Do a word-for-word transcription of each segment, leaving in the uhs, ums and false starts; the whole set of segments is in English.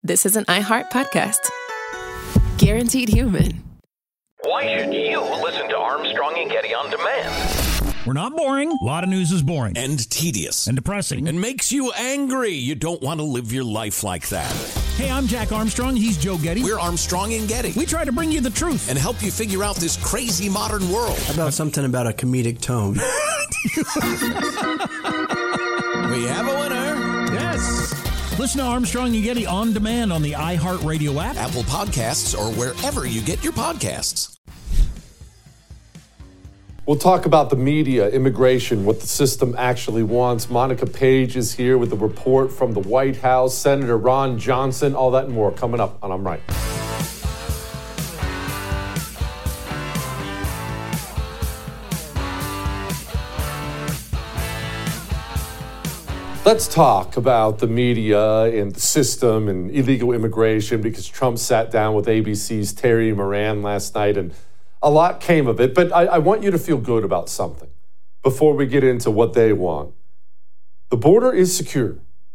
this is an iHeart podcast. Guaranteed Human. Why should you listen to Armstrong and Getty on demand? We're not boring. A lot of news is boring. And tedious. And depressing. And makes you angry. You don't want to live your life like that. Hey, I'm Jack Armstrong. He's Joe Getty. We're Armstrong and Getty. We try to bring you the truth. And help you figure out this crazy modern world. How about something about a comedic tone? We have a winner. Yes. Listen to Armstrong and Getty on demand on the iHeartRadio app, Apple Podcasts, or wherever you get your podcasts. We'll talk about the media, immigration, what the system actually wants. Monica Page is here with a report from the White House. Senator Ron Johnson, all that and more coming up on I'm Right. Let's talk about the media and the system and illegal immigration, because Trump sat down with A B C's Terry Moran last night and a lot came of it. But I, I want you to feel good about something before we get into what they want. The border is secure.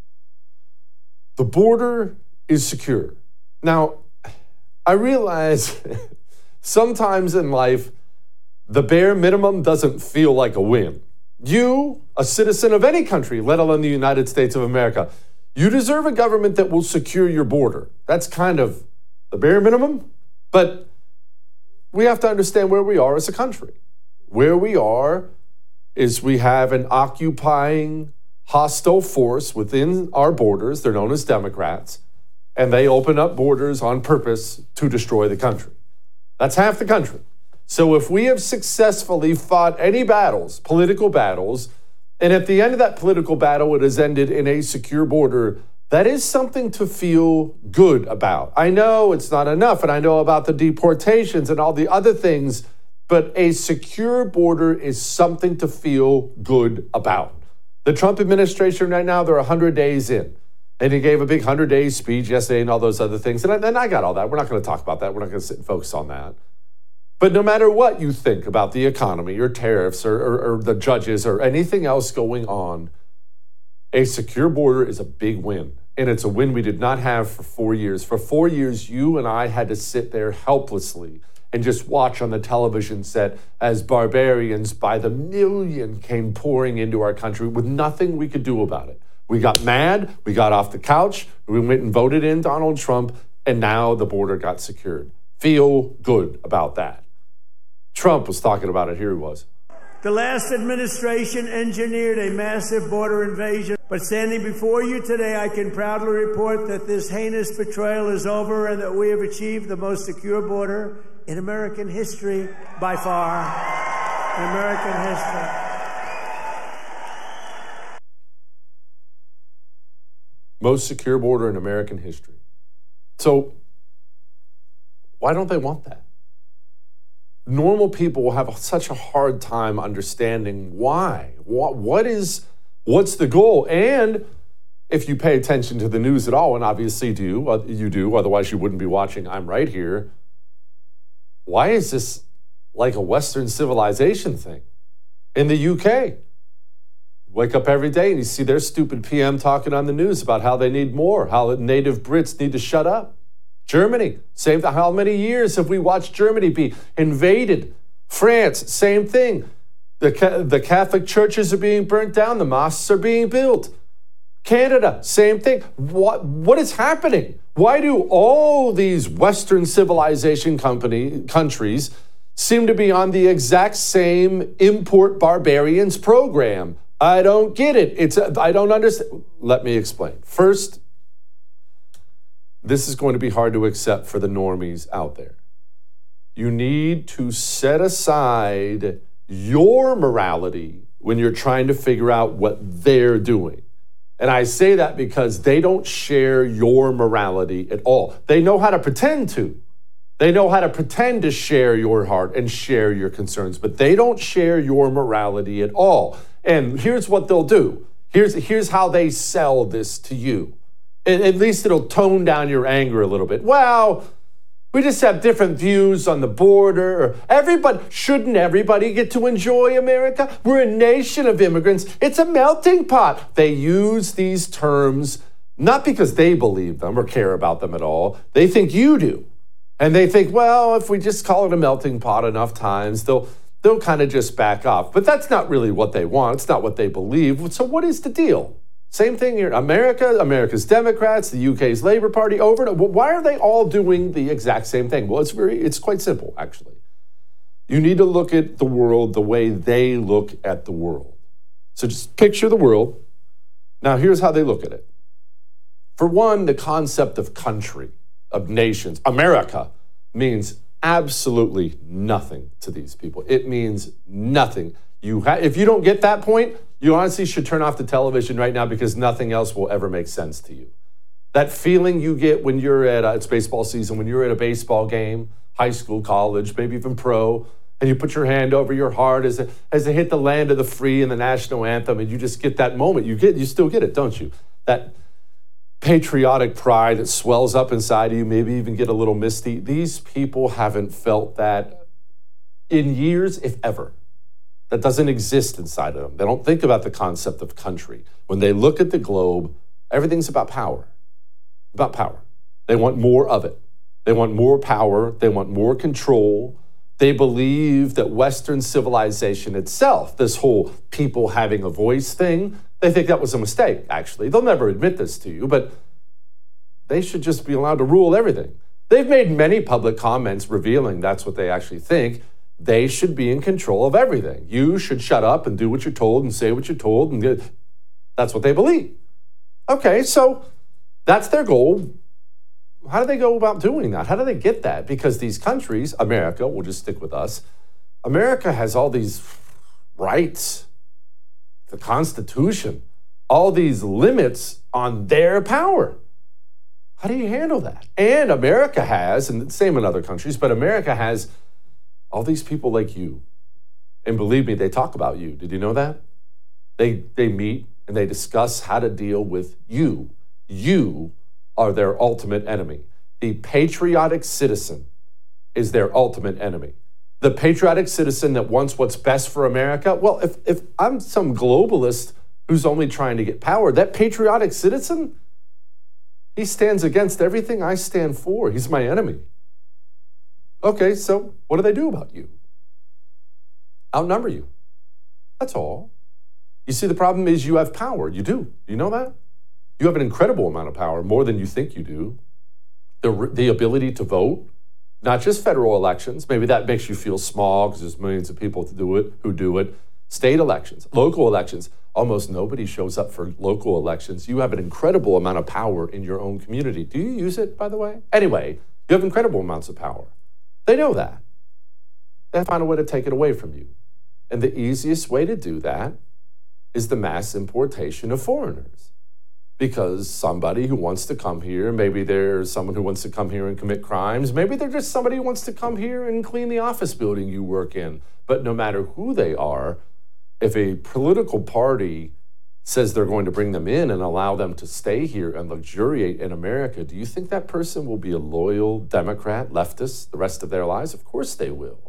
The border is secure. Now, I realize sometimes in life, the bare minimum doesn't feel like a win. You, a citizen of any country, let alone the United States of America, you deserve a government that will secure your border. That's kind of the bare minimum. But we have to understand where we are as a country. Where we are is we have an occupying, hostile force within our borders. They're known as Democrats. And they open up borders on purpose to destroy the country. That's half the country. So if we have successfully fought any battles, political battles, and at the end of that political battle, it has ended in a secure border, that is something to feel good about. I know it's not enough, and I know about the deportations and all the other things, but a secure border is something to feel good about. The Trump administration right now, they're one hundred days in, and he gave a big one hundred-day speech yesterday and all those other things, and I, and I got all that. We're not going to talk about that. We're not going to sit and focus on that. But no matter what you think about the economy or tariffs or, or, or the judges or anything else going on, a secure border is a big win. And it's a win we did not have for four years. For four years, you and I had to sit there helplessly and just watch on the television set as barbarians by the million came pouring into our country with nothing we could do about it. We got mad, we got off the couch, we went and voted in Donald Trump, and now the border got secured. Feel good about that. Trump was talking about it. Here he was. The last administration engineered a massive border invasion, but standing before you today, I can proudly report that this heinous betrayal is over and that we have achieved the most secure border in American history by far. In American history. Most secure border in American history. So, why don't they want that? Normal people will have such a hard time understanding why. What, what is, what's the goal? And if you pay attention to the news at all, and obviously do, you do, otherwise you wouldn't be watching I'm Right Here, why is this like a Western civilization thing? In the U K, wake up every day and you see their stupid P M talking on the news about how they need more, how native Brits need to shut up. Germany, same thing. How many years have we watched Germany be invaded? France, same thing. The, the Catholic churches are being burnt down. The mosques are being built. Canada, same thing. What, what is happening? Why do all these Western civilization company, countries seem to be on the exact same import barbarians program? I don't get it. It's I don't understand. Let me explain. First, this is going to be hard to accept for the normies out there. You need to set aside your morality when you're trying to figure out what they're doing. And I say that because they don't share your morality at all. They know how to pretend to. They know how to pretend to share your heart and share your concerns, but they don't share your morality at all. And here's what they'll do. Here's, here's how they sell this to you. At least it'll tone down your anger a little bit. Well, we just have different views on the border. Or everybody, shouldn't everybody get to enjoy America? We're a nation of immigrants. It's a melting pot. They use these terms Not because they believe them or care about them at all. They think you do. And they think, well, if we just call it a melting pot enough times, they'll they'll kind of just back off. But that's not really what they want. It's not what they believe. So what is the deal? Same thing here. America, America's Democrats, the U K's Labour Party, over. Why are they all doing the exact same thing? Well, it's very, it's quite simple, actually. You need to look at the world the way they look at the world. So just picture the world. Now, here's how they look at it. For one, the concept of country, of nations, America, means absolutely nothing to these people. It means nothing. You ha- if you don't get that point, you honestly should turn off the television right now because nothing else will ever make sense to you. That feeling you get when you're at, uh, it's baseball season, when you're at a baseball game, high school, college, maybe even pro, and you put your hand over your heart as, it, as they hit the land of the free and the national anthem, and you just get that moment. You get, you still get it, don't you? That patriotic pride that swells up inside of you, maybe even get a little misty. These people haven't felt that in years, if ever. That doesn't exist inside of them. They don't think about the concept of country. When they look at the globe, everything's about power. About power. They want more of it. They want more power. They want more control. They believe that Western civilization itself, this whole people having a voice thing, they think that was a mistake, actually. They'll never admit this to you, but they should just be allowed to rule everything. They've made many public comments revealing that's what they actually think. They should be in control of everything. You should shut up and do what you're told and say what you're told, and get, that's what they believe. Okay, so that's their goal. How do they go about doing that? How do they get that? Because these countries, America, we'll just stick with us, America has all these rights, the Constitution, all these limits on their power. How do you handle that? And America has, and the same in other countries, but America has all these people like you. And believe me, they talk about you. Did you know that? They, they meet and they discuss how to deal with you. You are their ultimate enemy. The patriotic citizen is their ultimate enemy. The patriotic citizen that wants what's best for America. Well, if, if I'm some globalist who's only trying to get power, that patriotic citizen, he stands against everything I stand for. He's my enemy. Okay, so what do they do about you? Outnumber you. That's all. You see, the problem is you have power. You do. You know that? You have an incredible amount of power, more than you think you do. The, the ability to vote, not just federal elections. Maybe that makes you feel small because there's millions of people to do it who do it. State elections, local elections. Almost nobody shows up for local elections. You have an incredible amount of power in your own community. Do you use it, by the way? Anyway, you have incredible amounts of power. They know that. They find a way to take it away from you. And the easiest way to do that is the mass importation of foreigners. Because somebody who wants to come here, maybe there's someone who wants to come here and commit crimes, maybe they're just somebody who wants to come here and clean the office building you work in. But no matter who they are, if a political party says they're going to bring them in and allow them to stay here and luxuriate in America, do you think that person will be a loyal Democrat, leftist, the rest of their lives? Of course they will.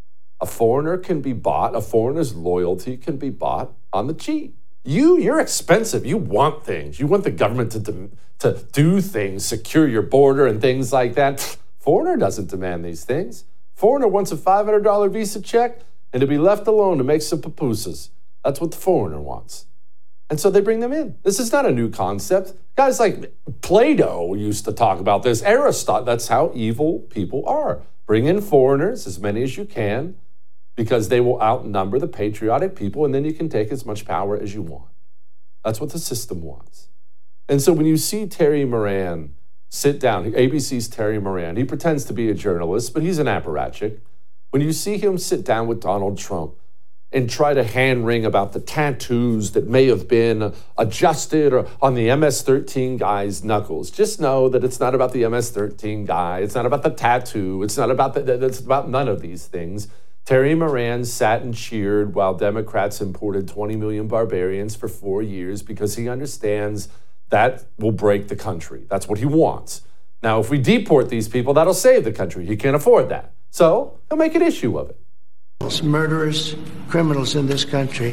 A foreigner can be bought, a foreigner's loyalty can be bought on the cheap. You, you're expensive. You want things. You want the government to, de- to do things, secure your border and things like that. Foreigner doesn't demand these things. Foreigner wants a five hundred dollars visa check and to be left alone to make some pupusas. That's what the foreigner wants. And so they bring them in. This is not a new concept. Guys like Plato used to talk about this. Aristotle, that's how evil people are. Bring in foreigners, as many as you can, because they will outnumber the patriotic people, and then you can take as much power as you want. That's what the system wants. And so when you see Terry Moran sit down, A B C's Terry Moran, he pretends to be a journalist, but he's an apparatchik. When you see him sit down with Donald Trump and try to hand-wring about the tattoos that may have been adjusted or on the M S thirteen guy's knuckles, just know that it's not about the M S thirteen guy. It's not about the tattoo. It's not about the, it's about none of these things. Terry Moran sat and cheered while Democrats imported twenty million barbarians for four years because he understands that will break the country. That's what he wants. Now, if we deport these people, that'll save the country. He can't afford that. So he'll make an issue of it. Murderers, criminals in this country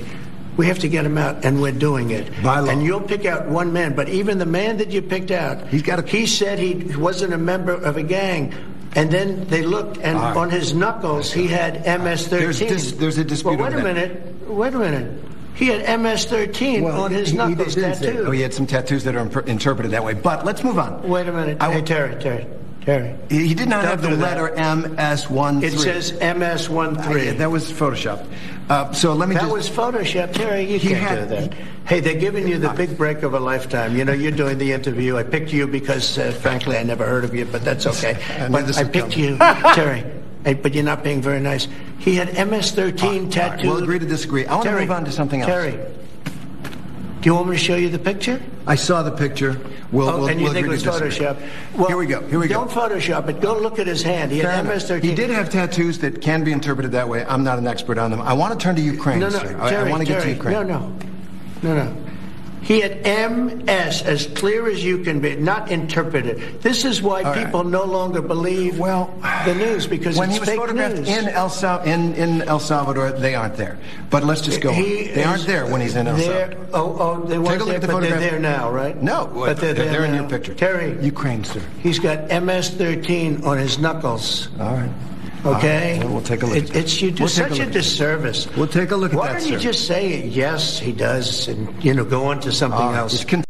We have to get him out, and we're doing it. By law. And you'll pick out one man, but even the man that you picked out, He's got a- he said he wasn't a member of a gang. And then they looked, and All right. on his knuckles, he had M S thirteen. There's dis- there's a dispute Well, wait on a that. minute. Wait a minute. He had M S thirteen Well, on his he- he knuckles didn't say- tattooed. Oh, he had some tattoos that are imp- interpreted that way. But let's move on. Wait a minute. I- hey, Terry, Terry, Terry. He he did not Don't have the do that. letter M S one three. It says M S thirteen. That was Photoshopped. Uh, so let me That just... was Photoshop, Terry. You He can't had- do that. Hey, they're giving you the big break of a lifetime. You know, you're doing the interview. I picked you because, uh, frankly, I never heard of you, but that's okay. I knew But this I would picked come. you, Terry. Hey, but you're not being very nice. He had M S thirteen All right, tattooed. we'll agree to disagree. I want to Terry, move on to something else. Terry, do you want me to show you the picture? I saw the picture. We'll, Oh, we'll, and you we'll think it agree was to disagree. Photoshop? Well, Here we go. Here we go. Don't Photoshop it. Go look at his hand. He Fair had enough. M S thirteen. He did have tattoos that can be interpreted that way. I'm not an expert on them. I want to turn to Ukraine, No, no, sir. I- Terry, I want to get to Terry, Ukraine. No, no, no, no. He had M S as clear as you can be, not interpreted. This is why All right. people no longer believe Well, the news because when it's he was fake photographed news. in El Sal- in, in El Salvador, they aren't there. But let's just go on. He They aren't is there when he's in El there- Salvador. Oh, oh, they Take weren't a look there, at the but they're photograph. there now, right? No, but they're, they're, there they're in now. your picture. Terry, Ukraine, sir. he's got M S thirteen on his knuckles. All right. Okay, All right, well, we'll take a look It, at that. it's you do We'll take such a a, look at disservice. We'll take a look at Why that, don't you sir. just say yes, he does, and you know, go on to something Uh, else? just con-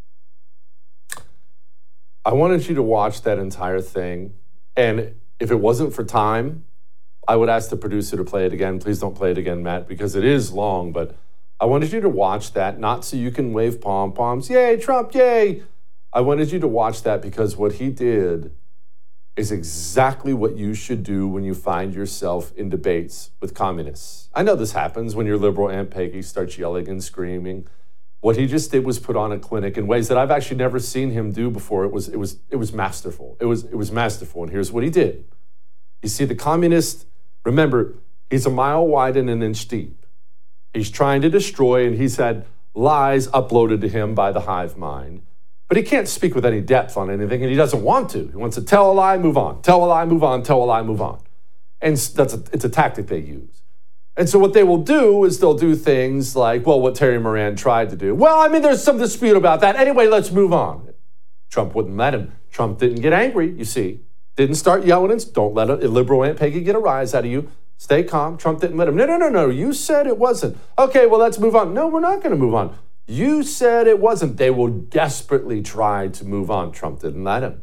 I wanted you to watch that entire thing. And if it wasn't for time, I would ask the producer to play it again. Please don't play it again, Matt, because it is long. But I wanted you to watch that, not so you can wave pom-poms. Yay, Trump, yay. I wanted you to watch that because what he did is exactly what you should do when you find yourself in debates with communists. I know this happens when your liberal Aunt Peggy starts yelling and screaming. What he just did was put on a clinic in ways that I've actually never seen him do before. It was, it was, it was masterful. It was, it was masterful. And here's what he did. You see, the communist, remember, he's a mile wide and an inch deep. He's trying to destroy, and he's had lies uploaded to him by the hive mind. But he can't speak with any depth on anything, and he doesn't want to. He wants to tell a lie, move on. Tell a lie, move on. Tell a lie, move on. And that's a, it's a tactic they use. And so what they will do is they'll do things like, well, what Terry Moran tried to do. Well, I mean, there's some dispute about that. Anyway, let's move on. Trump wouldn't let him. Trump didn't get angry, you see. Didn't start yelling and don't let a liberal Aunt Peggy get a rise out of you. Stay calm. Trump didn't let him. No, no, no, no. You said it wasn't. Okay, well, let's move on. No, we're not going to move on. You said it wasn't. They will desperately try to move on. Trump didn't let him.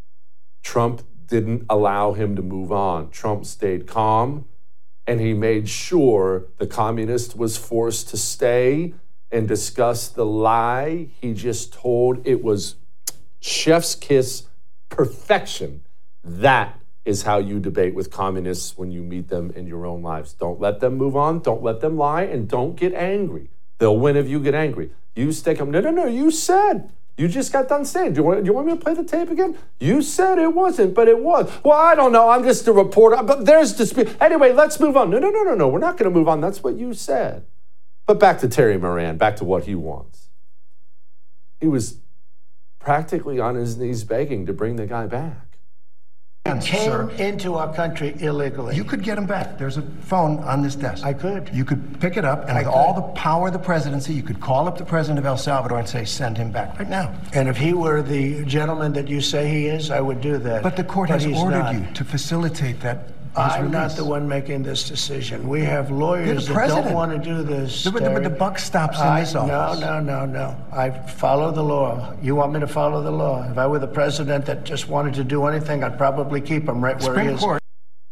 Trump didn't allow him to move on. Trump stayed calm, and he made sure the communist was forced to stay and discuss the lie he just told. It was chef's kiss perfection. That is how you debate with communists when you meet them in your own lives. Don't let them move on. Don't let them lie, and don't get angry. They'll win if you get angry. You stick them. No, no, no. You said. You just got done saying. Do you, want, do you want me to play the tape again? You said it wasn't, but it was. Well, I don't know. I'm just a reporter. But there's dispute. Anyway, let's move on. No, no, no, no, no. We're not going to move on. That's what you said. But back to Terry Moran. Back to what he wants. He was practically on his knees begging to bring the guy back. Came sir. into our country illegally. You could get him back. There's a phone on this desk. I could. You could pick it up, and I with could. all the power of the presidency, you could call up the president of El Salvador and say, send him back right now. And if he were the gentleman that you say he is, I would do that. But the court But has he's ordered not. you to facilitate that. his I'm not release. the one making this decision. We have You're lawyers the that don't president. want to do this. The- but the- but Terry. the buck stops in I- this office. No, no, no, no. I follow the law. You want me to follow the law? If I were the president that just wanted to do anything, I'd probably keep him right where he Supreme is. Court.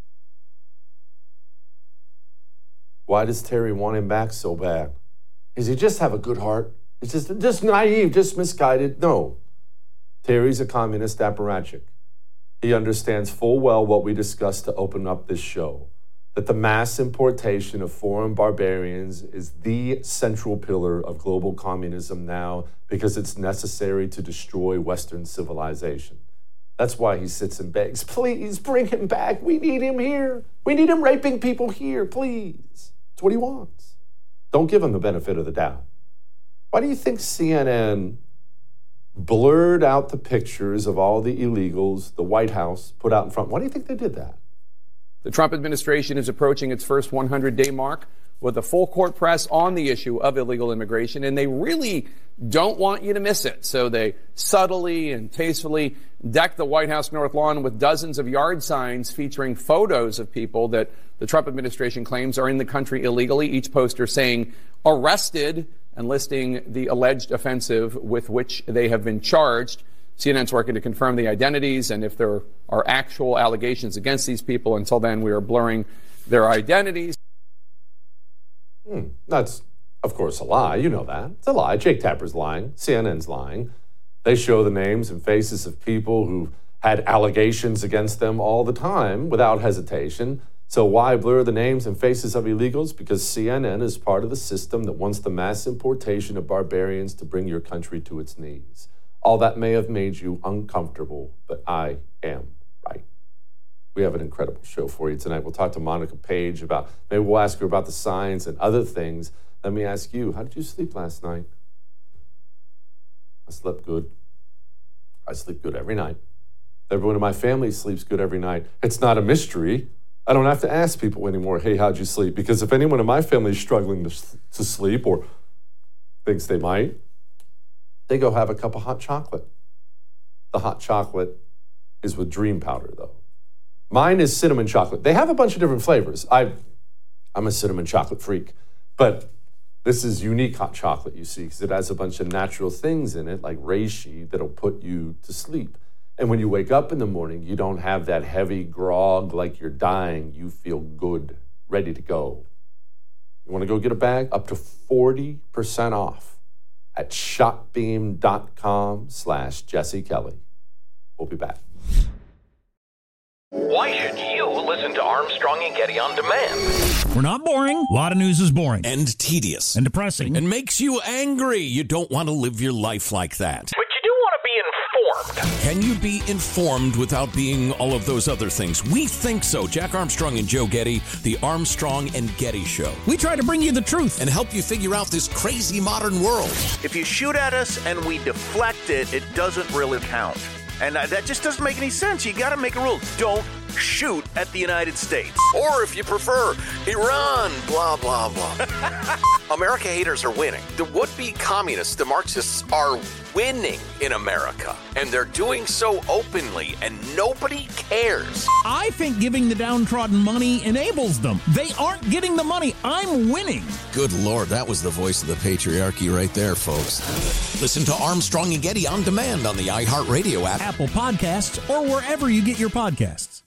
Why does Terry want him back so bad? Does he just have a good heart? It's just, just naive, just misguided? No. Terry's a communist apparatchik. He understands full well what we discussed to open up this show, that the mass importation of foreign barbarians is the central pillar of global communism now because it's necessary to destroy Western civilization. That's why he sits and begs, please bring him back. We need him here. We need him raping people here, please. That's what he wants. Don't give him the benefit of the doubt. Why do you think C N N blurred out the pictures of all the illegals the White House put out in front? Why do you think they did that? The Trump administration is approaching its first one hundred day mark with a full court press on the issue of illegal immigration, and they really don't want you to miss it. So they subtly and tastefully deck the White House North Lawn with dozens of yard signs featuring photos of people that the Trump administration claims are in the country illegally, each poster saying arrested and listing the alleged offensive with which they have been charged. C N N's working to confirm the identities and if there are actual allegations against these people. Until then, we are blurring their identities. Hmm. That's, of course, a lie. You know that. It's a lie. Jake Tapper's lying. C N N's lying. They show the names and faces of people who had allegations against them all the time without hesitation. So why blur the names and faces of illegals? Because C N N is part of the system that wants the mass importation of barbarians to bring your country to its knees. All that may have made you uncomfortable, but I am right. We have an incredible show for you tonight. We'll talk to Monica Page about, maybe we'll ask her about the signs and other things. Let me ask you, how did you sleep last night? I slept good. I sleep good every night. Everyone in my family sleeps good every night. It's not a mystery. I don't have to ask people anymore, hey, how'd you sleep? Because if anyone in my family is struggling to, to sleep or thinks they might, they go have a cup of hot chocolate. The hot chocolate is with Dream Powder, though. Mine is cinnamon chocolate. They have a bunch of different flavors. I, I'm a cinnamon chocolate freak. But this is unique hot chocolate, you see, because it has a bunch of natural things in it, like reishi, that'll put you to sleep. And when you wake up in the morning, you don't have that heavy grog like you're dying. You feel good, ready to go. You want to go get a bag? Up to forty percent off at shopbeam.com slash Jesse Kelly. We'll be back. Why should you listen to Armstrong and Getty on demand? We're not boring. A lot of news is boring. And tedious. And depressing. And makes you angry. You don't want to live your life like that. But you do want to be informed. Can you be informed without being all of those other things? We think so. Jack Armstrong and Joe Getty, the Armstrong and Getty Show. We try to bring you the truth and help you figure out this crazy modern world. If you shoot at us and we deflect it, it doesn't really count. And uh, that just doesn't make any sense. You got to make a rule. Don't shoot at the United States. Or if you prefer, Iran, blah, blah, blah. America haters are winning. The would-be communists, the Marxists, are winning in America. And they're doing so openly, and nobody cares. I think giving the downtrodden money enables them. They aren't getting the money. I'm winning. Good Lord, that was the voice of the patriarchy right there, folks. Listen to Armstrong and Getty on demand on the iHeartRadio app, Apple Podcasts, or wherever you get your podcasts.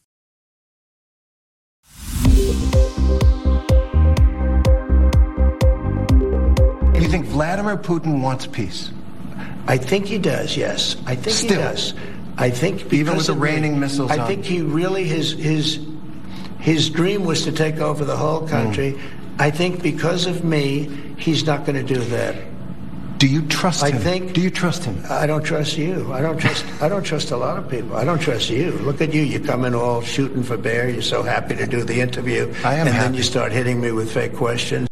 You think Vladimir Putin wants peace? I think he does, yes. I think Still. he does. I think Even with the of the- raining missiles I on. think he really, his, his, his dream was to take over the whole country. Mm. I think because of me, he's not going to do that. Do you trust I him? think. Do you trust him? I don't trust you. I don't trust. I don't trust a lot of people. I don't trust you. Look at you. You come in all shooting for bear. You're so happy to do the interview, I am and happy. then you start hitting me with fake questions.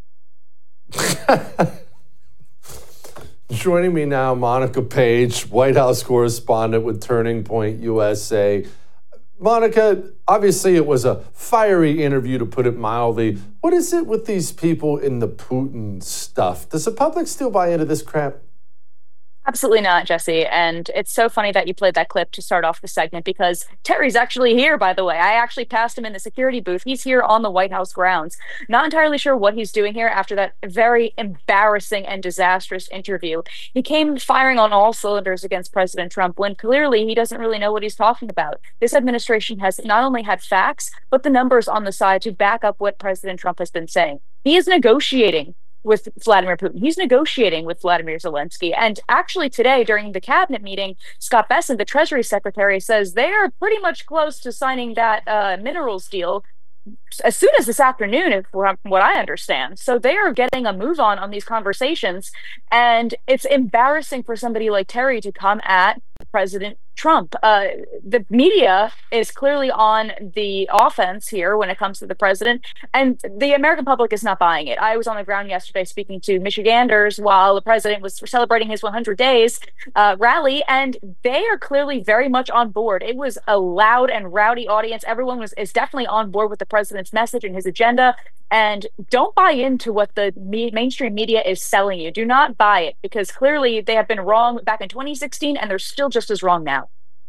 Joining me now, Monica Page, White House correspondent with Turning Point U S A. Monica, obviously it was a fiery interview, to put it mildly. What is it with these people in the Putin stuff? Does the public still buy into this crap? Absolutely not, Jesse. And it's so funny that you played that clip to start off the segment, because Terry's actually here, by the way. I actually passed him in the security booth. He's here on the White House grounds. Not entirely sure what he's doing here after that very embarrassing and disastrous interview. He came firing on all cylinders against President Trump when clearly he doesn't really know what he's talking about. This administration has not only had facts, but the numbers on the side to back up what President Trump has been saying. He is negotiating with Vladimir Putin. He's negotiating with Vladimir Zelensky. And actually today, during the cabinet meeting, Scott Bessent, the Treasury Secretary, says they are pretty much close to signing that uh, minerals deal as soon as this afternoon, from what I understand. So they are getting a move on on these conversations. And it's embarrassing for somebody like Terry to come at President Trump. Uh, the media is clearly on the offense here when it comes to the president, and the American public is not buying it. I was on the ground yesterday speaking to Michiganders while the president was celebrating his one hundred days uh, rally, and they are clearly very much on board. It was a loud and rowdy audience. Everyone was is definitely on board with the president's message and his agenda. And don't buy into what the me- mainstream media is selling you. Do not buy it, because clearly they have been wrong back in twenty sixteen and they're still just as wrong now.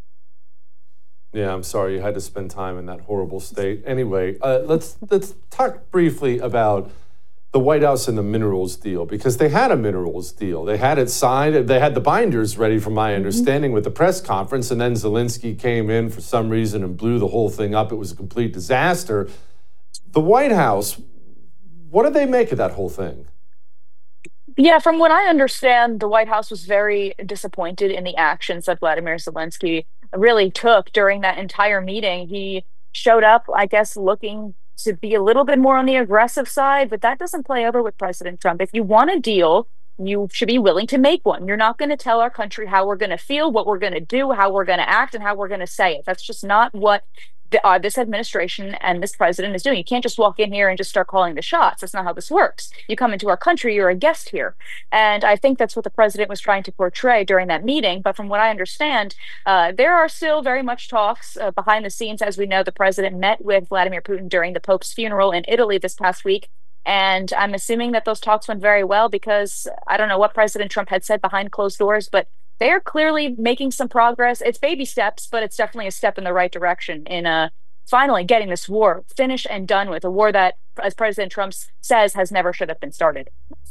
Yeah, I'm sorry you had to spend time in that horrible state. Anyway, uh, let's let's talk briefly about the White House and the minerals deal, because they had a minerals deal. They had it signed. They had the binders ready, from my understanding, with the press conference, and then Zelensky came in for some reason and blew the whole thing up. It was a complete disaster. The White House, what did they make of that whole thing? Yeah, from what I understand, the White House was very disappointed in the actions that Vladimir Zelensky really took during that entire meeting. He showed up, I guess, looking to be a little bit more on the aggressive side, but that doesn't play over with President Trump. If you want a deal, you should be willing to make one. You're not going to tell our country how we're going to feel, what we're going to do, how we're going to act, and how we're going to say it. That's just not what the, uh, this administration and this president is doing. You can't just walk in here and just start calling the shots. That's not how this works. You come into our country, you're a guest here. And I think that's what the president was trying to portray during that meeting. But from what I understand, uh, there are still very much talks uh, behind the scenes. As we know, the president met with Vladimir Putin during the Pope's funeral in Italy this past week. And I'm assuming that those talks went very well, because I don't know what President Trump had said behind closed doors, but they are clearly making some progress. It's baby steps, but it's definitely a step in the right direction in uh, finally getting this war finished and done with, a war that, as President Trump says, has never should have been started.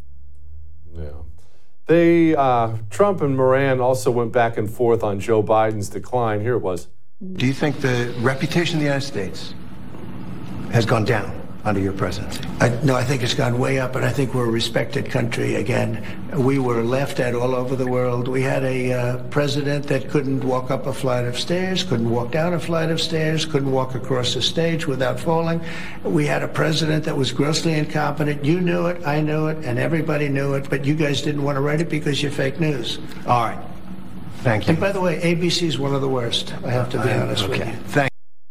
Yeah. They, uh, Trump and Moran also went back and forth on Joe Biden's decline. Here it was. Do you think the reputation of the United States has gone down under your presidency? I, no, I think it's gone way up, and I think we're a respected country again. We were laughed at all over the world. We had a uh, president that couldn't walk up a flight of stairs, couldn't walk down a flight of stairs, couldn't walk across the stage without falling. We had a president that was grossly incompetent. You knew it, I knew it, and everybody knew it, but you guys didn't want to write it because you're fake news. All right. Thank you. And by the way, A B C is one of the worst. I have to be I, honest okay. with you. Thank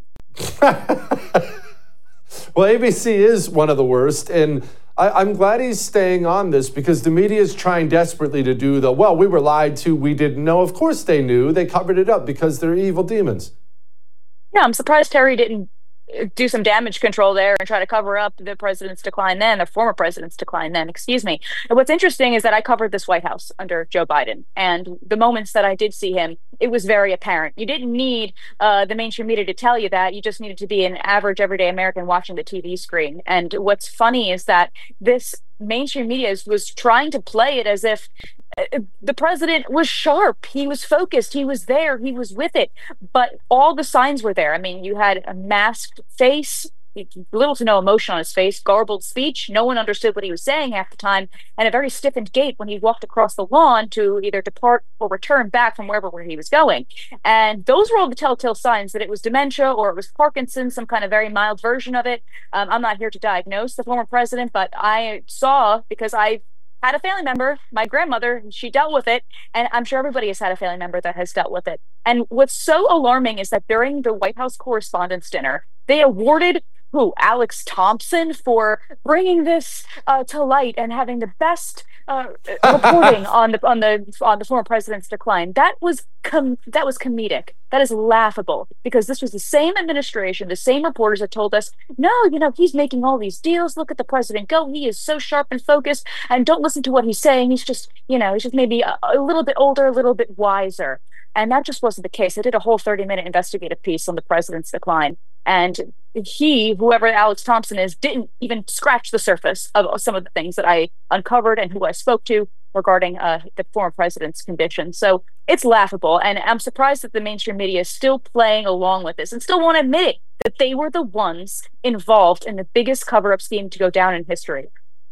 Well, A B C is one of the worst, and I, I'm glad he's staying on this, because the media is trying desperately to do the, well, we were lied to, we didn't know. Of course they knew. They covered it up because they're evil demons. Yeah, I'm surprised Terry didn't do some damage control there and try to cover up the president's decline then, the former president's decline then, excuse me. And what's interesting is that I covered this White House under Joe Biden, and the moments that I did see him, it was very apparent. You didn't need uh, the mainstream media to tell you that. You just needed to be an average everyday American watching the T V screen. And what's funny is that this mainstream media is, was trying to play it as if the president was sharp. He was focused. He was there. He was with it. But all the signs were there. I mean, you had a masked face, little to no emotion on his face, garbled speech. No one understood what he was saying half the time, and a very stiffened gait when he walked across the lawn to either depart or return back from wherever where he was going. And those were all the telltale signs that it was dementia or it was Parkinson's, some kind of very mild version of it. Um, I'm not here to diagnose the former president, but I saw, because I had a family member, my grandmother, she dealt with it, and I'm sure everybody has had a family member that has dealt with it. And what's so alarming is that during the White House Correspondents' Dinner, they awarded who Alex Thompson for bringing this uh, to light and having the best uh, reporting on the on the on the former president's decline. That was com- that was comedic. That is laughable, because this was the same administration, the same reporters that told us, no, you know, he's making all these deals. Look at the president go. He is so sharp and focused, and don't listen to what he's saying. He's just, you know, he's just maybe a, a little bit older, a little bit wiser. And that just wasn't the case. I did a whole thirty minute investigative piece on the president's decline. And he, whoever Alex Thompson is, didn't even scratch the surface of some of the things that I uncovered and who I spoke to regarding uh, the former president's condition. So it's laughable. And I'm surprised that the mainstream media is still playing along with this and still won't admit it, that they were the ones involved in the biggest cover-up scheme to go down in history.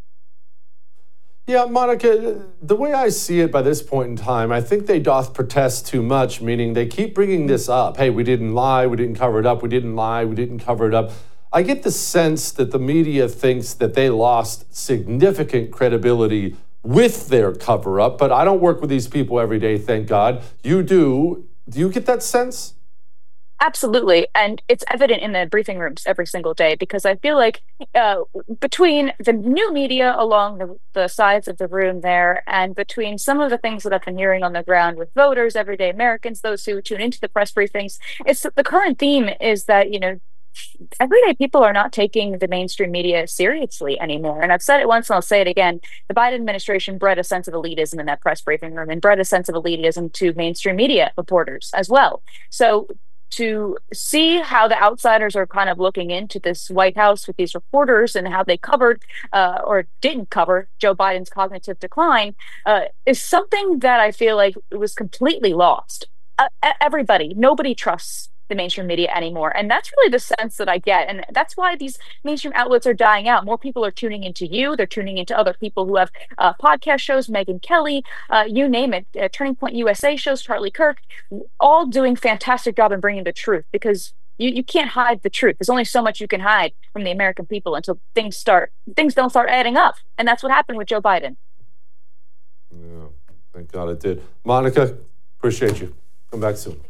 Yeah, Monica, the way I see it by this point in time, I think they doth protest too much, meaning they keep bringing this up. Hey, we didn't lie, we didn't cover it up, we didn't lie, we didn't cover it up. I get the sense that the media thinks that they lost significant credibility with their cover-up, but I don't work with these people every day, thank God. You do. Do you get that sense? Absolutely. And it's evident in the briefing rooms every single day, because I feel like uh, between the new media along the, the sides of the room there, and between some of the things that I've been hearing on the ground with voters, everyday Americans, those who tune into the press briefings, it's the current theme is that, you know, everyday people are not taking the mainstream media seriously anymore. And I've said it once and I'll say it again. The Biden administration bred a sense of elitism in that press briefing room and bred a sense of elitism to mainstream media reporters as well. So to see how the outsiders are kind of looking into this White House with these reporters and how they covered uh, or didn't cover Joe Biden's cognitive decline uh, is something that I feel like was completely lost. Uh, everybody, nobody trusts the mainstream media anymore. And that's really the sense that I get. And that's why these mainstream outlets are dying out. More people are tuning into you. They're tuning into other people who have uh, podcast shows, Megyn Kelly, uh, you name it, uh, Turning Point U S A shows, Charlie Kirk, all doing fantastic job in bringing the truth, because you, you can't hide the truth. There's only so much you can hide from the American people until things start, things don't start adding up. And that's what happened with Joe Biden. Yeah, thank God it did. Monica, appreciate you. Come back soon.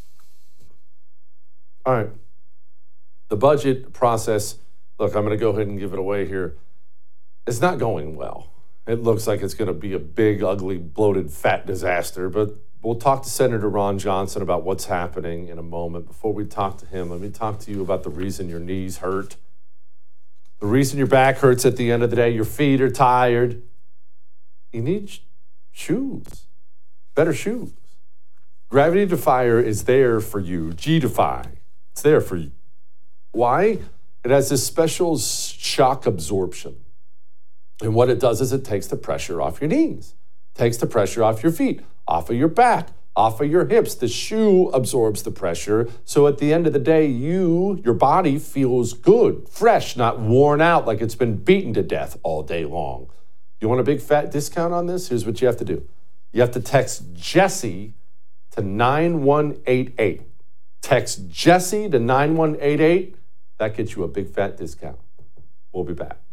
All right. The budget process, look, I'm going to go ahead and give it away here. It's not going well. It looks like it's going to be a big, ugly, bloated, fat disaster. But we'll talk to Senator Ron Johnson about what's happening in a moment. Before we talk to him, let me talk to you about the reason your knees hurt. The reason your back hurts at the end of the day, your feet are tired. You need sh- shoes, better shoes. Gravity Defier is there for you. G-Defy. It's there for you. Why? It has this special shock absorption. And what it does is it takes the pressure off your knees, takes the pressure off your feet, off of your back, off of your hips. The shoe absorbs the pressure. So at the end of the day, you, your body feels good, fresh, not worn out like it's been beaten to death all day long. You want a big fat discount on this? Here's what you have to do. You have to text Jesse to nine one eight eight. Text Jesse to nine one eight eight. That gets you a big fat discount. We'll be back.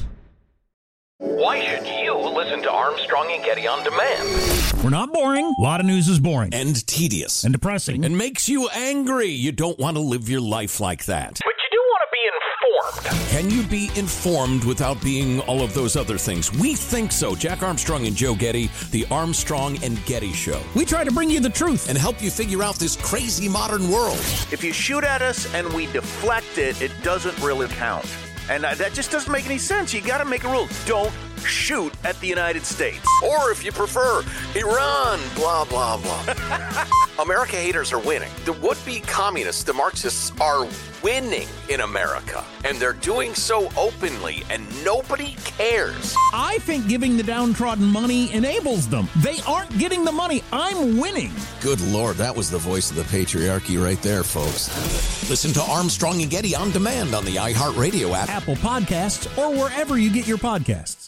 Why should you listen to Armstrong and Getty on demand? We're not boring. A lot of news is boring. And tedious. And depressing. And makes you angry. You don't want to live your life like that. But you do want to be informed. Can you be informed without being all of those other things? We think so. Jack Armstrong and Joe Getty, the Armstrong and Getty Show. We try to bring you the truth and help you figure out this crazy modern world. If you shoot at us and we deflect it, it doesn't really count. And that just doesn't make any sense. You got to make a rule. Don't shoot at the United States. Or if you prefer, Iran, blah, blah, blah. America haters are winning. The would-be communists, the Marxists, are winning in America. And they're doing so openly, and nobody cares. I think giving the downtrodden money enables them. They aren't getting the money. I'm winning. Good Lord, that was the voice of the patriarchy right there, folks. Listen to Armstrong and Getty on demand on the iHeartRadio app, Apple Podcasts, or wherever you get your podcasts.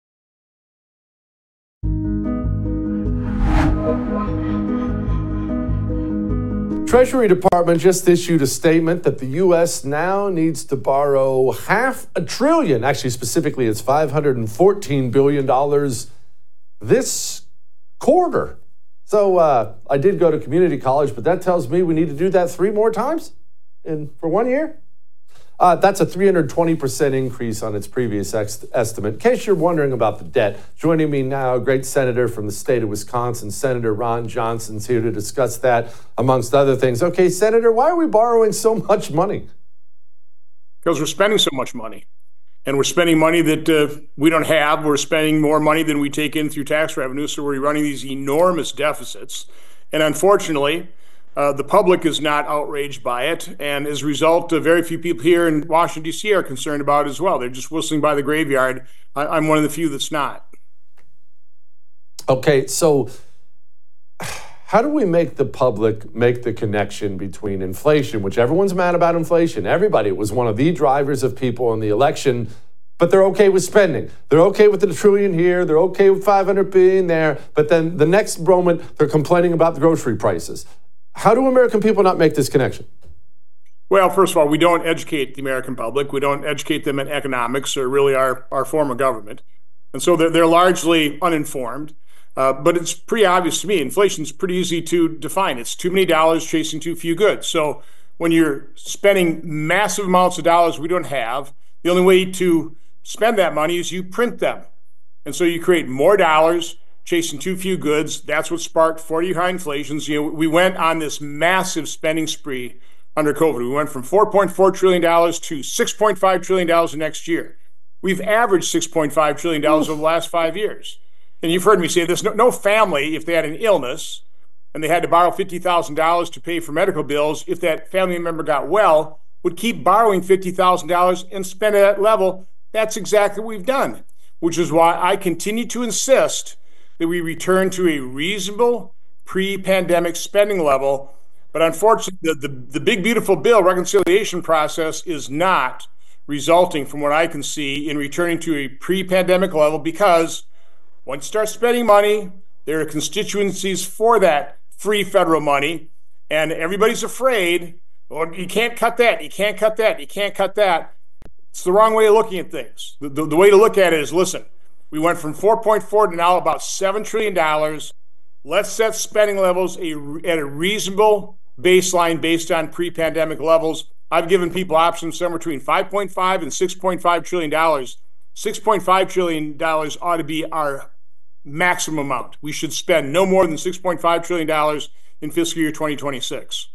Treasury Department just issued a statement that the U S now needs to borrow half a trillion, actually specifically it's five hundred fourteen billion dollars this quarter. So uh, I did go to community college, but that tells me we need to do that three more times in for one year. Uh, that's a three hundred twenty percent increase on its previous ex- estimate. In case you're wondering about the debt, joining me now, a great senator from the state of Wisconsin, Senator Ron Johnson's here to discuss that, amongst other things. Okay, Senator, why are we borrowing so much money? Because we're spending so much money. And we're spending money that uh, we don't have. We're spending more money than we take in through tax revenue, so we're running these enormous deficits. And unfortunately, Uh, the public is not outraged by it, and as a result, uh, very few people here in Washington, D C are concerned about it as well. They're just whistling by the graveyard. I- I'm one of the few that's not. Okay, so how do we make the public make the connection between inflation, which everyone's mad about inflation? Everybody was one of the drivers of people in the election, but they're okay with spending. They're okay with the trillion here. They're okay with five hundred billion there. But then the next moment, they're complaining about the grocery prices. How do American people not make this connection? Well, first of all, we don't educate the American public. We don't educate them in economics or really our, our form of government. And so they're, they're largely uninformed. Uh, but it's pretty obvious to me. Inflation is pretty easy to define. It's too many dollars chasing too few goods. So when you're spending massive amounts of dollars we don't have, the only way to spend that money is you print them. And so you create more dollars chasing too few goods. That's what sparked forty-year high inflations. You know, we went on this massive spending spree under COVID. We went from four point four trillion dollars to six point five trillion dollars next year. We've averaged six point five trillion dollars over the last five years. And you've heard me say this, no, no family, if they had an illness and they had to borrow fifty thousand dollars to pay for medical bills, if that family member got well, would keep borrowing fifty thousand dollars and spend at that level. That's exactly what we've done, which is why I continue to insist that we return to a reasonable pre-pandemic spending level. But unfortunately, the, the, the big, beautiful bill reconciliation process is not resulting, from what I can see, in returning to a pre-pandemic level, because once you start spending money, there are constituencies for that free federal money, and everybody's afraid, well, you can't cut that, you can't cut that, you can't cut that. It's the wrong way of looking at things. The, the, the way to look at it is, listen, we went from four point four to now about seven trillion dollars. Let's set spending levels a, at a reasonable baseline based on pre-pandemic levels. I've given people options somewhere between five point five and six point five trillion dollars. six point five trillion dollars ought to be our maximum amount. We should spend no more than six point five trillion dollars in fiscal year twenty twenty-six.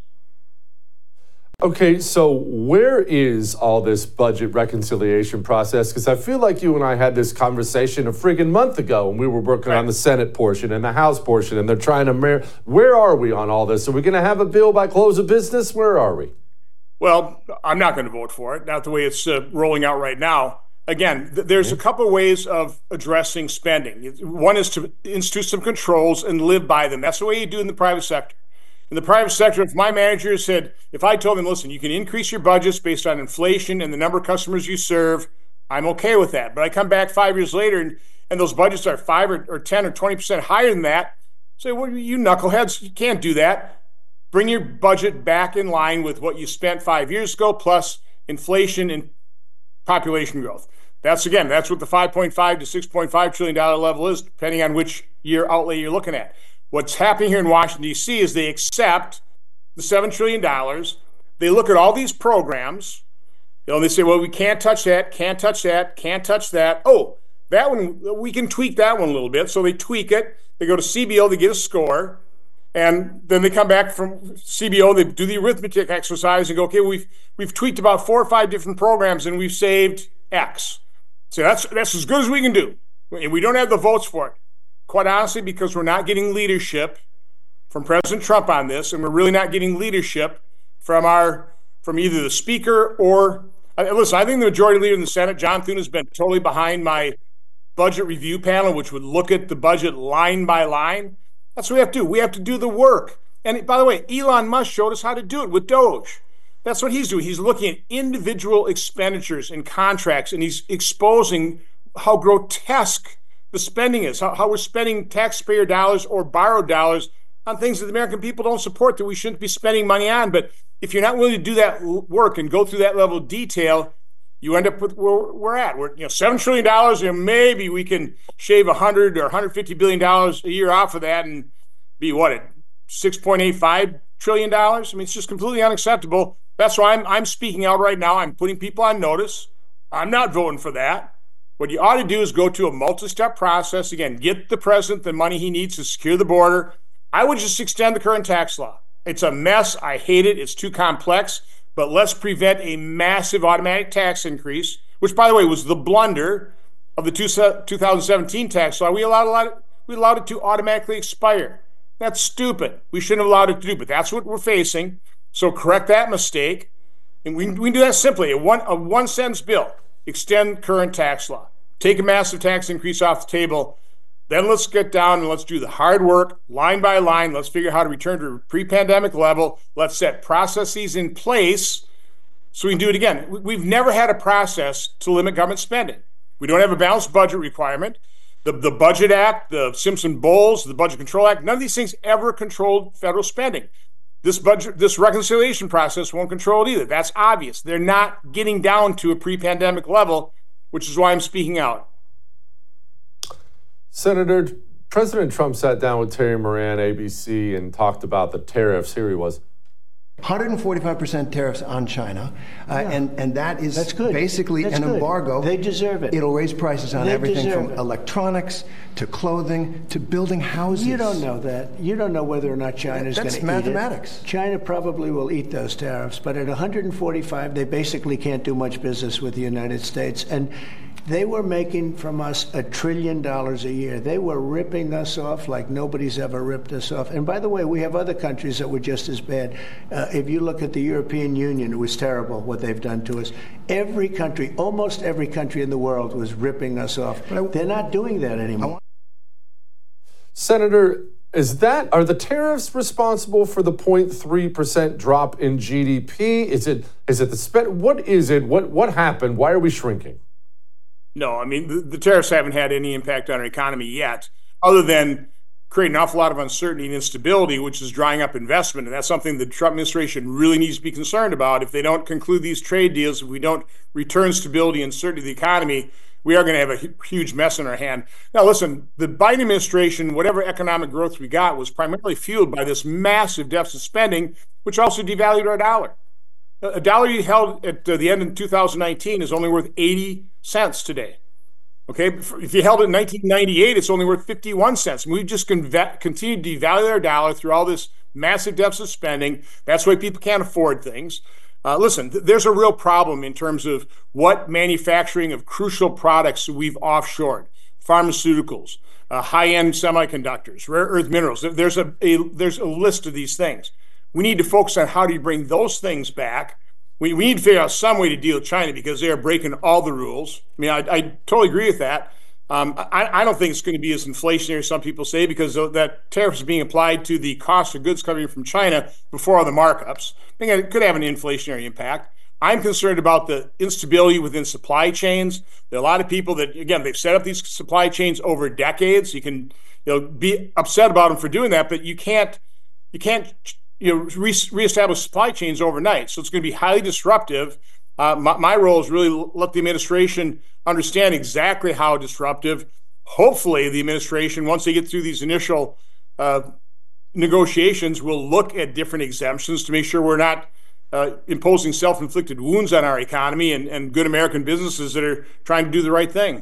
Okay, so where is all this budget reconciliation process? Because I feel like you and I had this conversation a friggin' month ago when we were working right. on the Senate portion and the House portion, and they're trying to... Mar- where are we on all this? Are we going to have a bill by close of business? Where are we? Well, I'm not going to vote for it, not the way it's uh, rolling out right now. Again, th- there's a couple of ways of addressing spending. One is to institute some controls and live by them. That's the way you do in the private sector. In the private sector, if my manager said, if I told them, listen, you can increase your budgets based on inflation and the number of customers you serve, I'm okay with that. But I come back five years later and, and those budgets are five or, or ten or twenty percent higher than that. Say, well, you knuckleheads, you can't do that. Bring your budget back in line with what you spent five years ago, plus inflation and population growth. That's, again, that's what the five point five to six point five trillion dollars level is, depending on which year outlay you're looking at. What's happening here in Washington, D C is they accept the seven trillion dollars. They look at all these programs. You know, they say, well, we can't touch that, can't touch that, can't touch that. Oh, that one, we can tweak that one a little bit. So they tweak it. They go to C B O, they get a score. And then they come back from C B O, they do the arithmetic exercise and go, okay, we've we've tweaked about four or five different programs and we've saved X. So that's that's as good as we can do. And we don't have the votes for it. Quite honestly, because we're not getting leadership from President Trump on this, and we're really not getting leadership from our from either the Speaker or uh, listen. I think the Majority Leader in the Senate, John Thune, has been totally behind my budget review panel, which would look at the budget line by line. That's what we have to do. We have to do the work. And by the way, Elon Musk showed us how to do it with Doge. That's what he's doing. He's looking at individual expenditures and contracts, and he's exposing how grotesque the spending is, how, how we're spending taxpayer dollars or borrowed dollars on things that the American people don't support, that we shouldn't be spending money on. But if you're not willing to do that work and go through that level of detail, you end up with where we're at. We're, you know, seven trillion dollars, and maybe we can shave one hundred or one hundred fifty billion dollars a year off of that and be, what, at six point eight five trillion dollars? I mean, it's just completely unacceptable. That's why I'm, I'm speaking out right now. I'm putting people on notice. I'm not voting for that. What you ought to do is go to a multi-step process. Again, get the president the money he needs to secure the border. I would just extend the current tax law. It's a mess. I hate it. It's too complex. But let's prevent a massive automatic tax increase, which, by the way, was the blunder of the two thousand seventeen tax law. We allowed, a lot, we allowed it to automatically expire. That's stupid. We shouldn't have allowed it to do, but that's what we're facing. So correct that mistake. And we, we can do that simply. A one, a one-sentence bill. Extend current tax law. Take a massive tax increase off the table. Then let's get down and let's do the hard work, line by line. Let's figure out how to return to a pre-pandemic level. Let's set processes in place so we can do it again. We've never had a process to limit government spending. We don't have a balanced budget requirement. The, the Budget Act, the Simpson-Bowles, the Budget Control Act, none of these things ever controlled federal spending. This budget, this reconciliation process won't control it either. That's obvious. They're not getting down to a pre-pandemic level, which is why I'm speaking out. Senator, President Trump sat down with Terry Moran, A B C, and talked about the tariffs. Here he was. one hundred forty-five percent tariffs on China, uh, Yeah. and, and that is That's good. basically That's an good. embargo. They deserve it. It'll raise prices on They everything deserve from it. electronics to clothing to building houses. You don't know that. You don't know whether or not China's going That's to eat mathematics. it. China probably will eat those tariffs, but at one hundred forty-five, they basically can't do much business with the United States. And they were making from us a trillion dollars a year. They were ripping us off like nobody's ever ripped us off. And by the way, we have other countries that were just as bad. Uh, if you look at the European Union, it was terrible what they've done to us. Every country, almost every country in the world was ripping us off. They're not doing that anymore. Senator, is that, are the tariffs responsible for the zero point three percent drop in G D P? Is it, is it the spend? What is it? What, what happened? Why are we shrinking? No, I mean, the, the tariffs haven't had any impact on our economy yet, other than create an awful lot of uncertainty and instability, which is drying up investment. And that's something the Trump administration really needs to be concerned about. If they don't conclude these trade deals, if we don't return stability and certainty to the economy, we are going to have a huge mess in our hand. Now, listen, the Biden administration, whatever economic growth we got, was primarily fueled by this massive deficit spending, which also devalued our dollar. A dollar you held at the end of two thousand nineteen is only worth eighty cents today. Okay, if you held it in nineteen ninety-eight, it's only worth fifty-one cents. And we've just conve- continued to devalue our dollar through all this massive deficit spending. That's why people can't afford things. Uh, listen, th- there's a real problem in terms of what manufacturing of crucial products we've offshored. Pharmaceuticals, uh, high-end semiconductors, rare earth minerals. There's a, a there's a list of these things. We need to focus on how do you bring those things back. We, we need to figure out some way to deal with China because they are breaking all the rules. I mean, I, I totally agree with that. Um, I, I don't think it's going to be as inflationary as some people say because that tariff is being applied to the cost of goods coming from China before all the markups. I think it could have an inflationary impact. I'm concerned about the instability within supply chains. There are a lot of people that, again, they've set up these supply chains over decades. You can, you know, be upset about them for doing that, but you can't, you can't, you know, re- reestablish supply chains overnight. So it's going to be highly disruptive. Uh, my, my role is really let the administration understand exactly how disruptive. Hopefully, the administration, once they get through these initial uh, negotiations, will look at different exemptions to make sure we're not uh, imposing self-inflicted wounds on our economy and, and good American businesses that are trying to do the right thing.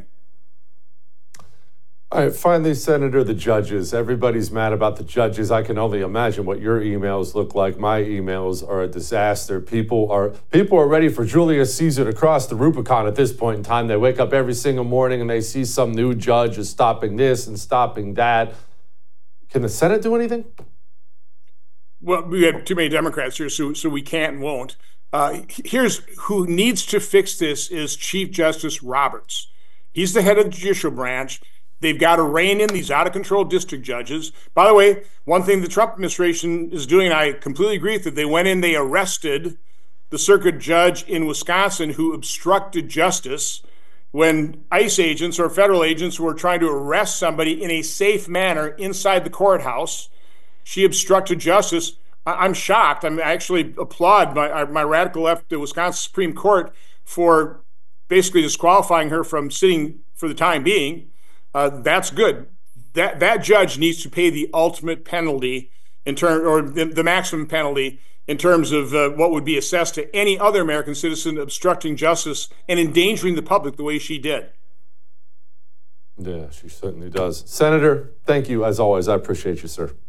All right, finally, Senator, the judges. Everybody's mad about the judges. I can only imagine what your emails look like. My emails are a disaster. People are people are ready for Julius Caesar to cross the Rubicon at this point in time. They wake up every single morning and they see some new judge is stopping this and stopping that. Can the Senate do anything? Well, we have too many Democrats here, so so we can't and won't. Uh, here's who needs to fix this is Chief Justice Roberts. He's the head of the judicial branch. They've got to rein in these out-of-control district judges. By the way, one thing the Trump administration is doing, and I completely agree with it, they went in, they arrested the circuit judge in Wisconsin who obstructed justice when ICE agents or federal agents were trying to arrest somebody in a safe manner inside the courthouse. She obstructed justice. I'm shocked. I, mean, I actually applaud my, my radical left, the Wisconsin Supreme Court, for basically disqualifying her from sitting for the time being. Uh, that's good. That that judge needs to pay the ultimate penalty in term, or the, the maximum penalty in terms of uh, what would be assessed to any other American citizen obstructing justice and endangering the public the way she did. Yeah, she certainly does. Senator, thank you as always. I appreciate you, sir.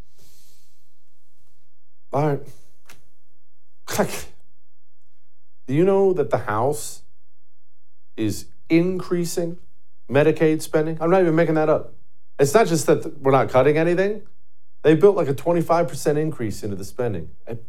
All right. Do you know that the House is increasing Medicaid spending? I'm not even making that up. It's not just that we're not cutting anything. They built like a twenty-five percent increase into the spending. I,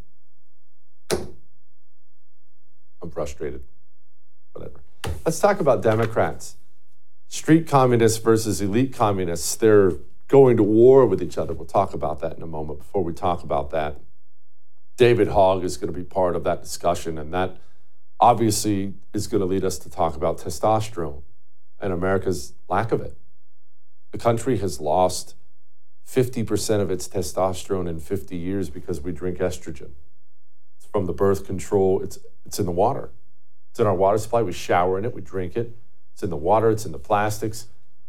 I'm frustrated. Whatever. Let's talk about Democrats. Street communists versus elite communists. They're going to war with each other. We'll talk about that in a moment. Before we talk about that, David Hogg is going to be part of that discussion, and that obviously is going to lead us to talk about testosterone and America's lack of it. The country has lost fifty percent of its testosterone in fifty years because we drink estrogen. It's from the birth control. It's it's in the water. It's in our water supply. We shower in it. We drink it. It's in the water. It's in the plastics.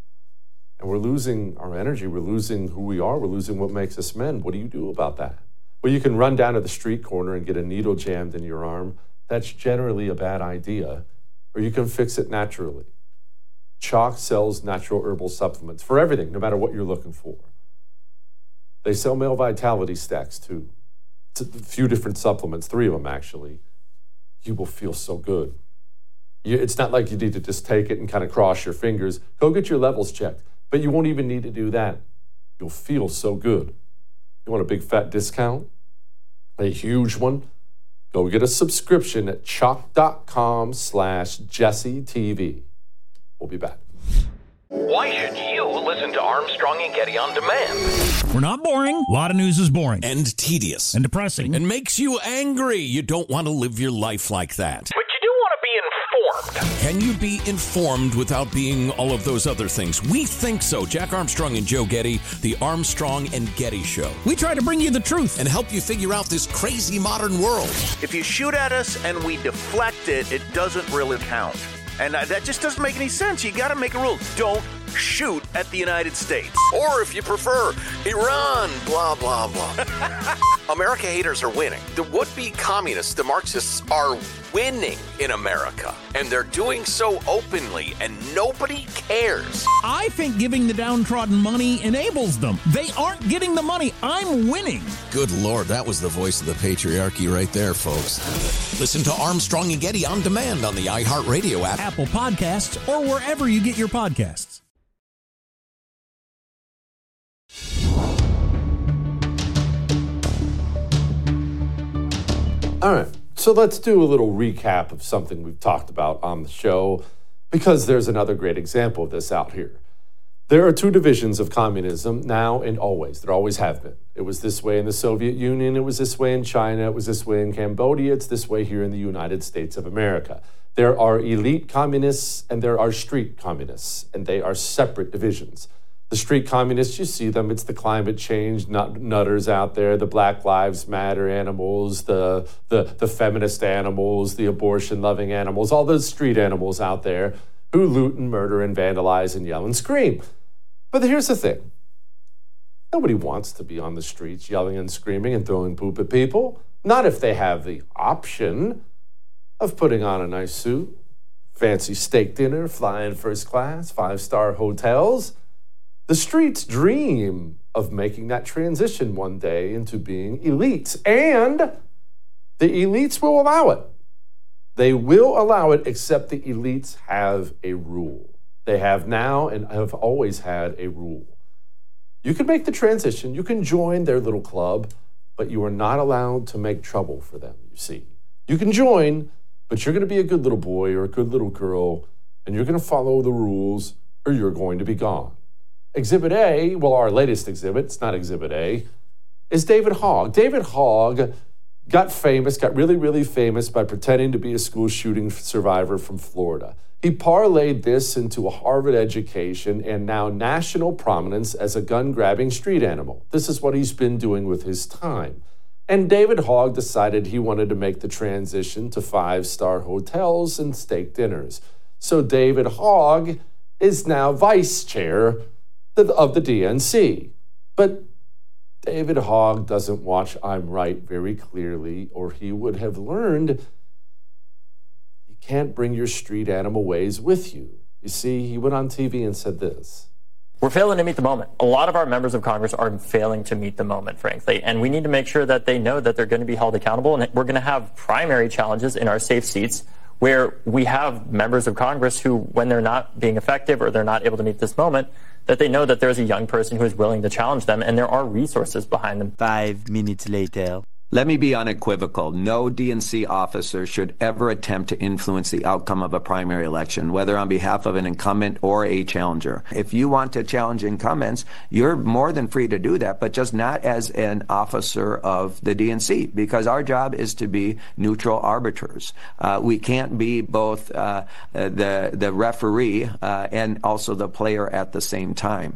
And we're losing our energy. We're losing who we are. We're losing what makes us men. What do you do about that? Well, you can run down to the street corner and get a needle jammed in your arm. That's generally a bad idea. Or you can fix it naturally. Chalk sells natural herbal supplements for everything, no matter what you're looking for. They sell male vitality stacks too. It's a few different supplements, three of them actually. You will feel so good. You, it's not like you need to just take it and kind of cross your fingers. Go get your levels checked. But you won't even need to do that. You'll feel so good. You want a big fat discount? A huge one? Go get a subscription at chalk.com slash Jesse TV. We'll be back. Why should you listen to Armstrong and Getty on demand? We're not boring. A lot of news is boring. And tedious. And depressing. And makes you angry. You don't want to live your life like that. But you do want to be informed. Can you be informed without being all of those other things? We think so. Jack Armstrong and Joe Getty, the Armstrong and Getty Show. We try to bring you the truth and help you figure out this crazy modern world. If you shoot at us and we deflect it, it doesn't really count. And uh, that just doesn't make any sense. You got to make a rule. Don't shoot at the United States. Or if you prefer, Iran, blah, blah, blah. America haters are winning. The would-be communists, the Marxists, are winning in America. And they're doing so openly, and nobody cares. I think giving the downtrodden money enables them. They aren't getting the money. I'm winning. Good Lord, that was the voice of the patriarchy right there, folks. Listen to Armstrong and Getty on demand on the iHeartRadio app, Apple Podcasts, or wherever you get your podcasts. All right, so let's do a little recap of something we've talked about on the show, because there's another great example of this out here. There are two divisions of communism now and always. There always have been. It was this way in the Soviet Union. It was this way in China. It was this way in Cambodia. It's this way here in the United States of America. There are elite communists and there are street communists, and they are separate divisions. The street communists, you see them, it's the climate change nut- nutters out there, the Black Lives Matter animals, the, the, the feminist animals, the abortion-loving animals, all those street animals out there who loot and murder and vandalize and yell and scream. But here's the thing. Nobody wants to be on the streets yelling and screaming and throwing poop at people. Not if they have the option of putting on a nice suit, fancy steak dinner, flying first class, five-star hotels. The streets dream of making that transition one day into being elites, and the elites will allow it. They will allow it, except the elites have a rule. They have now and have always had a rule. You can make the transition, you can join their little club, but you are not allowed to make trouble for them, you see. You can join, but you're going to be a good little boy or a good little girl, and you're going to follow the rules, or you're going to be gone. Exhibit A, well, our latest exhibit, it's not Exhibit A, is David Hogg. David Hogg got famous, got really, really famous by pretending to be a school shooting survivor from Florida. He parlayed this into a Harvard education and now national prominence as a gun-grabbing street animal. This is what he's been doing with his time. And David Hogg decided he wanted to make the transition to five-star hotels and steak dinners. So David Hogg is now vice chair of the D N C. But David Hogg doesn't watch I'm Right very clearly, or he would have learned you can't bring your street animal ways with you. You see, he went on T V and said this. We're failing to meet the moment. A lot of our members of Congress are failing to meet the moment, frankly, and we need to make sure that they know that they're going to be held accountable, and we're going to have primary challenges in our safe seats where we have members of Congress who, when they're not being effective or they're not able to meet this moment, that they know that there's a young person who is willing to challenge them, and there are resources behind them. Five minutes later. Let me be unequivocal. No D N C officer should ever attempt to influence the outcome of a primary election, whether on behalf of an incumbent or a challenger. If you want to challenge incumbents, you're more than free to do that, but just not as an officer of the D N C, because our job is to be neutral arbiters. Uh, we can't be both uh, the, the referee uh, and also the player at the same time.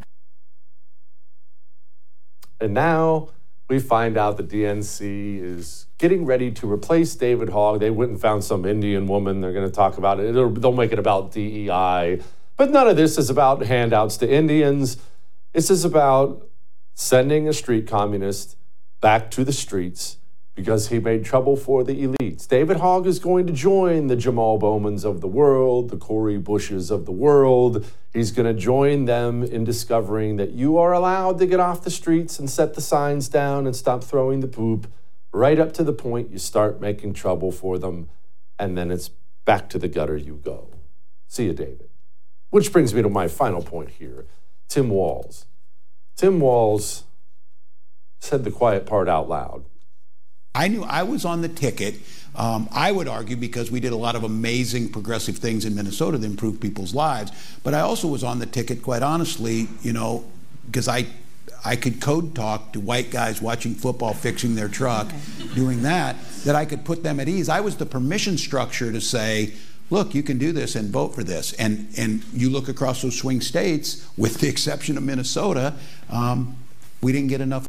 And now we find out the D N C is getting ready to replace David Hogg. They went and found some Indian woman. They're going to talk about it. It'll, they'll make it about D E I. But none of this is about handouts to Indians. This is about sending a street communist back to the streets because he made trouble for the elites. David Hogg is going to join the Jamal Bowmans of the world, the Cori Bushes of the world. He's going to join them in discovering that you are allowed to get off the streets and set the signs down and stop throwing the poop right up to the point you start making trouble for them, and then it's back to the gutter you go. See you, David. Which brings me to my final point here. Tim Walz. Tim Walz said the quiet part out loud. I knew I was on the ticket, um, I would argue, because we did a lot of amazing progressive things in Minnesota that improved people's lives. But I also was on the ticket, quite honestly, you know, because I I could code talk to white guys watching football, fixing their truck, doing that, that I could put them at ease. I was the permission structure to say, look, you can do this and vote for this. And, and you look across those swing states, with the exception of Minnesota, um, we didn't get enough.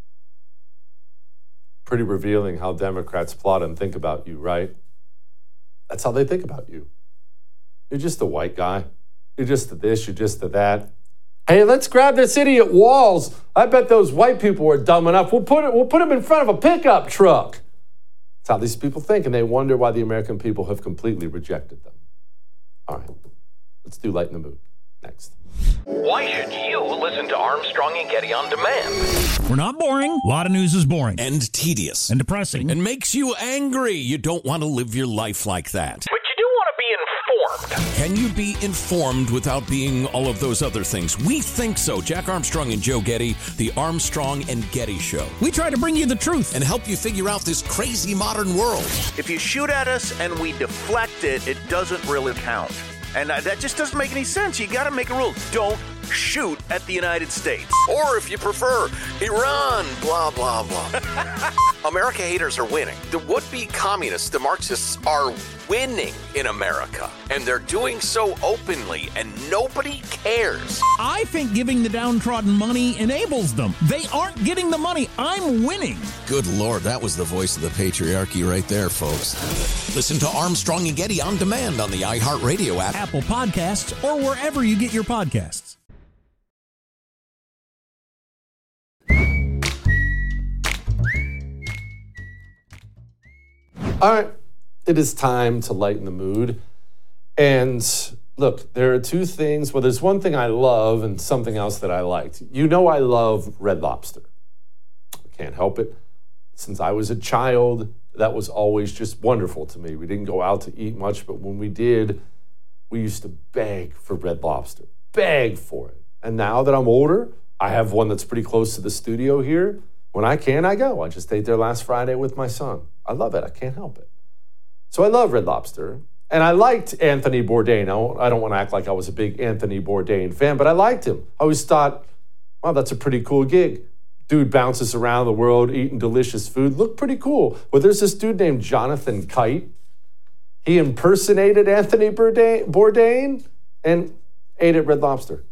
Pretty revealing how Democrats plot and think about you, right? That's how they think about you. You're just a white guy. You're just a this, you're just a that. Hey, let's grab this idiot Walz. I bet those white people are dumb enough. We'll put it, we'll put him in front of a pickup truck. That's how these people think, and they wonder why the American people have completely rejected them. All right, let's do Lighten the Mood next. Why should you listen to Armstrong and Getty on demand? We're not boring. A lot of news is boring. And tedious. And depressing. And makes you angry. You don't want to live your life like that. But you do want to be informed. Can you be informed without being all of those other things? We think so. Jack Armstrong and Joe Getty, the Armstrong and Getty Show. We try to bring you the truth and help you figure out this crazy modern world. If you shoot at us and we deflect it, it doesn't really count. And uh, that just doesn't make any sense. You got to make a rule. Don't shoot at the United States. Or if you prefer, Iran, blah, blah, blah. America haters are winning. The would-be communists, the Marxists, are winning in America. And they're doing so openly, and nobody cares. I think giving the downtrodden money enables them. They aren't getting the money. I'm winning. Good Lord, that was the voice of the patriarchy right there, folks. Listen to Armstrong and Getty on demand on the iHeartRadio app, Apple Podcasts, or wherever you get your podcasts. All right, it is time to lighten the mood. And look, there are two things. Well, there's one thing I love and something else that I liked. You know I love Red Lobster. I can't help it. Since I was a child, that was always just wonderful to me. We didn't go out to eat much, but when we did, we used to beg for Red Lobster. Beg for it. And now that I'm older, I have one that's pretty close to the studio here. When I can, I go. I just ate there last Friday with my son. I love it. I can't help it. So I love Red Lobster. And I liked Anthony Bourdain. I don't want to act like I was a big Anthony Bourdain fan, but I liked him. I always thought, wow, that's a pretty cool gig. Dude bounces around the world eating delicious food. Looked pretty cool. Well, there's this dude named Jonathan Kite. He impersonated Anthony Bourdain and ate at Red Lobster.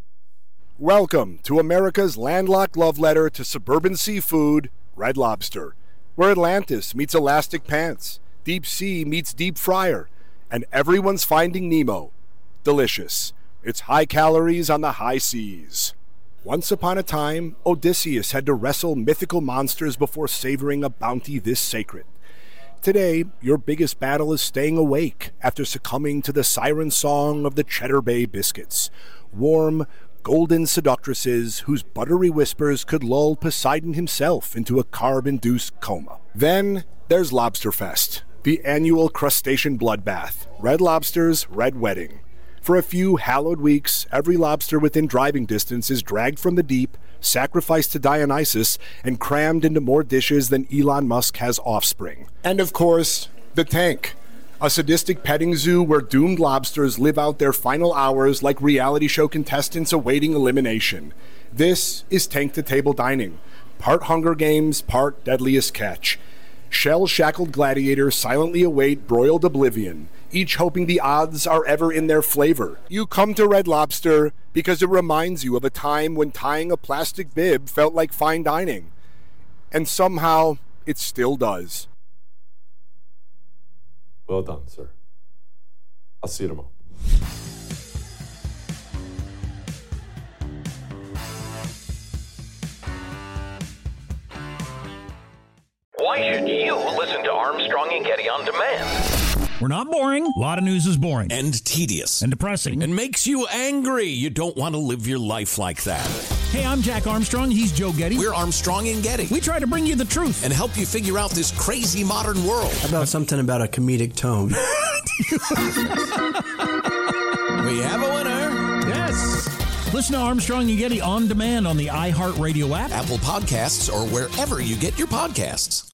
Welcome to America's landlocked love letter to suburban seafood, Red Lobster, where Atlantis meets Elastic Pants, Deep Sea meets Deep Fryer, and everyone's finding Nemo. Delicious. It's high calories on the high seas. Once upon a time, Odysseus had to wrestle mythical monsters before savoring a bounty this sacred. Today, your biggest battle is staying awake after succumbing to the siren song of the Cheddar Bay biscuits. Warm, golden seductresses whose buttery whispers could lull Poseidon himself into a carb-induced coma. Then there's Lobsterfest, the annual crustacean bloodbath, Red Lobster's Red Wedding. For a few hallowed weeks, every lobster within driving distance is dragged from the deep, sacrificed to Dionysus, and crammed into more dishes than Elon Musk has offspring. And of course, the tank. A sadistic petting zoo where doomed lobsters live out their final hours like reality show contestants awaiting elimination. This is Tank to Table Dining. Part Hunger Games, part Deadliest Catch. Shell-shackled gladiators silently await broiled oblivion, each hoping the odds are ever in their flavor. You come to Red Lobster because it reminds you of a time when tying a plastic bib felt like fine dining. And somehow, it still does. Well done, sir. I'll see you tomorrow. why should you listen to Armstrong and Getty on demand? We're not boring. A lot of news is boring. And tedious. And depressing. And makes you angry. You don't want to live your life like that. Hey, I'm Jack Armstrong. He's Joe Getty. We're Armstrong and Getty. We try to bring you the truth. And help you figure out this crazy modern world. How about something about a comedic tone? We have a winner. Yes. Listen to Armstrong and Getty on demand on the iHeartRadio app, Apple Podcasts, or wherever you get your podcasts.